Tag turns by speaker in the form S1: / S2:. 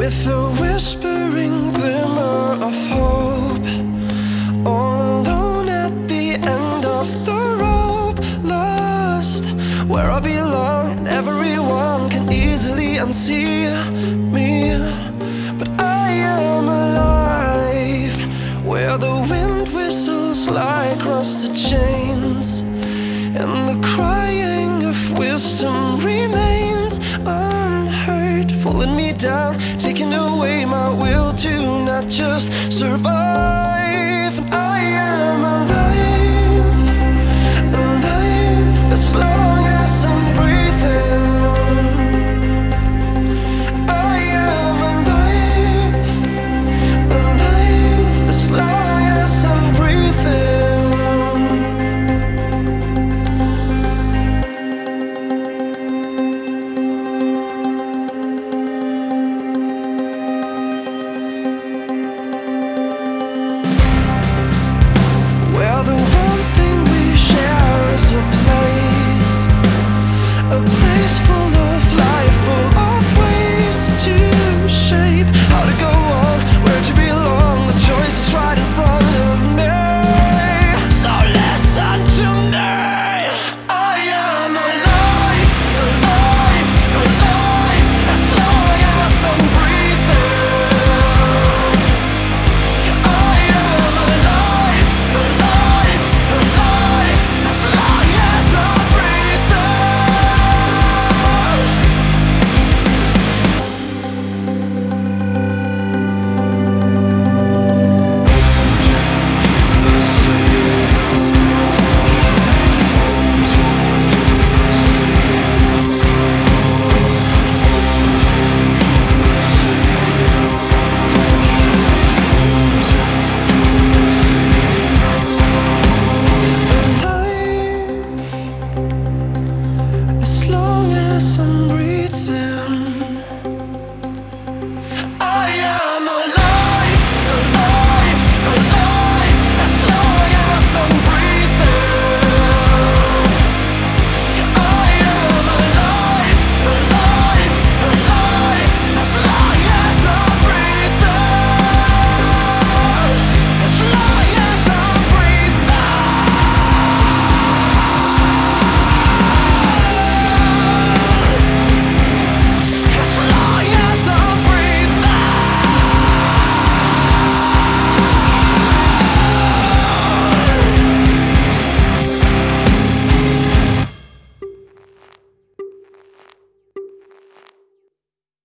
S1: with a whispering glimmer of hope, all alone at the end of the rope, lost where I belong, and everyone can easily unsee me. But I am alive, where the wind whistles like rusted chains, and the crying of wisdom remains unheard, pulling me down, taking away my will to not just survive.